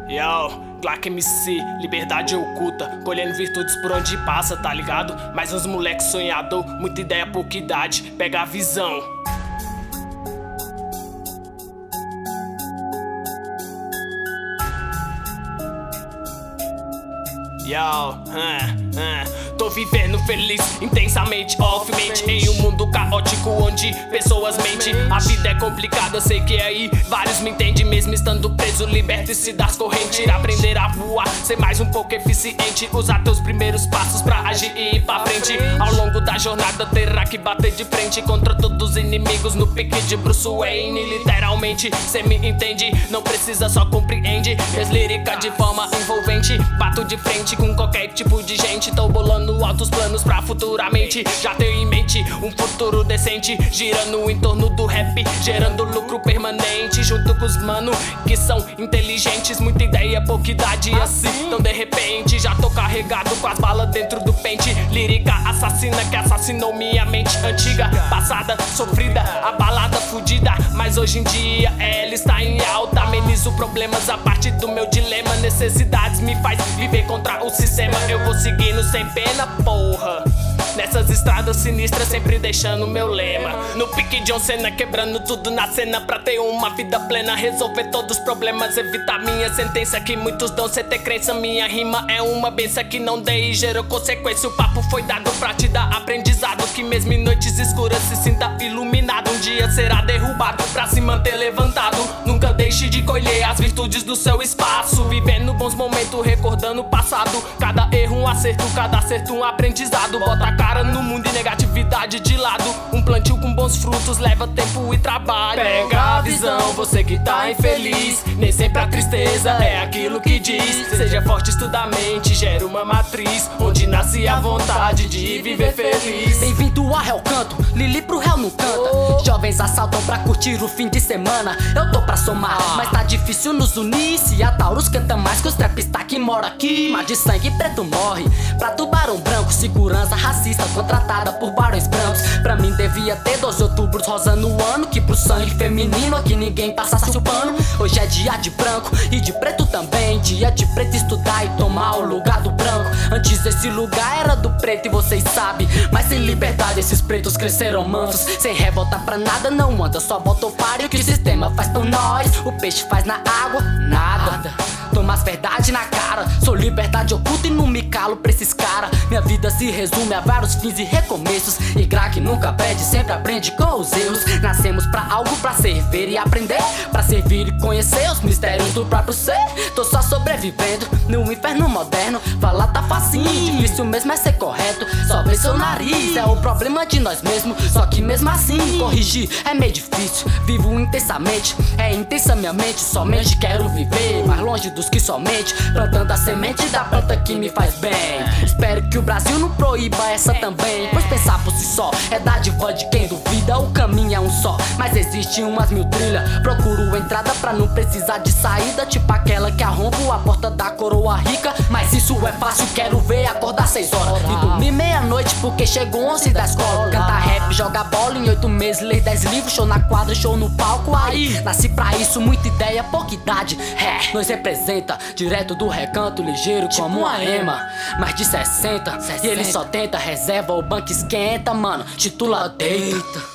Yo, Glock MC, liberdade oculta, colhendo virtudes por onde passa, tá ligado? Mais uns moleque sonhador, muita ideia, pouca idade, pega a visão. Yo, tô vivendo feliz, intensamente, off-mente, em um mundo caótico onde pessoas mentem. A vida é complicada, sei que aí vários me entendem, mesmo estando preso, liberte-se das correntes. Aprender a voar, ser mais um pouco eficiente, usar teus primeiros passos pra agir e ir pra frente. Ao longo da jornada terá que bater de frente contra todos os inimigos no pique de Bruce Wayne. Literalmente, cê me entende, não precisa, só compreende. Minhas líricas de forma envolvente, bato de frente com qualquer tipo de gente. Tô bolando altos planos pra futuramente já ter em mente um futuro decente, girando em torno do rap, gerando lucro permanente, junto com os mano que são inteligentes. Muita ideia, pouca idade assim. Então de repente já tô carregado com as balas dentro do pente. Lírica assassina que assassinou minha mente antiga, passada, sofrida, abalada, fudida. Mas hoje em dia ela está em alta. Amenizo problemas a partir do meu dilema. Necessidades me faz viver contra o sistema. Eu vou seguindo sem pena, porra, nessas estradas sinistras, sempre deixando meu lema. No pique John Cena, quebrando tudo na cena pra ter uma vida plena, resolver todos os problemas, evitar minha sentença que muitos dão sem ter crença. Minha rima é uma benção que não dei e gerou consequência. O papo foi dado pra te dar aprendizado, que mesmo em noites escuras se sinta iluminado. Um dia será derrubado pra se manter levantado. Nunca deixe de colher as virtudes do seu espaço, vivendo bons momentos, recordando o passado. Cada erro um acerto, cada acerto um aprendizado. Bota a cara no mundo e negatividade de lado. Um plantio com bons frutos leva tempo e trabalho. Pega a visão, você que tá infeliz, nem sempre a tristeza é aquilo que diz. Seja forte, estuda a mente, gera uma matriz onde nasce a vontade de viver feliz. Bem-vindo a Hell Canto, Lili pro réu não canta. Jovens assaltam pra curtir o fim de semana. Eu tô pra somar, mas tá difícil nos unir. Se a Taurus canta mais que os trapistas que mora aqui. Mas de sangue preto morre pra tubarão branco. Segurança racista contratada por barões brancos. Pra mim devia ter 12 outubros rosa no ano, que pro sangue feminino aqui ninguém passasse o pano. Hoje é dia de branco e de preto também. Dia de preto estudar e tomar o lugar do branco. Antes esse lugar era do preto e vocês sabem, mas sem liberdade esses pretos cresceram mansos. Sem revolta pra nada não anda, só bota o páreo que o sistema faz por nós. O peixe faz na água, nada. Toma as verdade na cara, sou liberdade oculta e não me calo pra esses cara. Minha vida se resume a vários fins e recomeços, e craque nunca perde, sempre aprende com os erros. Nascemos pra algo, pra servir e aprender, pra servir e conhecer os mistérios do próprio ser. Tô só sobrevivendo no inferno moderno. Falar tá facinho, difícil mesmo é ser correto. Só ver seu nariz, é o problema de nós mesmos. Só que mesmo assim, corrigir é meio difícil. Vivo intensamente, é intensa minha mente. Somente quero viver mais longe dos que somente, plantando a semente da planta que me faz bem. Espero que o Brasil não proíba essa também, pois pensar por si só é dádiva de quem duvida. O caminho é um só, mas existe umas mil trilhas. Procuro entrada pra não precisar de saída, tipo aquela que arrombo a porta da coroa rica. Mas isso é fácil, quero ver acordar 6 horas e dormir meia-noite porque chegou 11 da escola. Canta rap, joga bola em 8 meses, lê 10 livros, show na quadra, show no palco. Aí, nasci pra isso, muita ideia, pouca idade. Nós representa direto do recanto, ligeiro tipo como uma ema. Mais de 60 e ele só tenta, reserva, o banco esquenta, mano. Titula deita.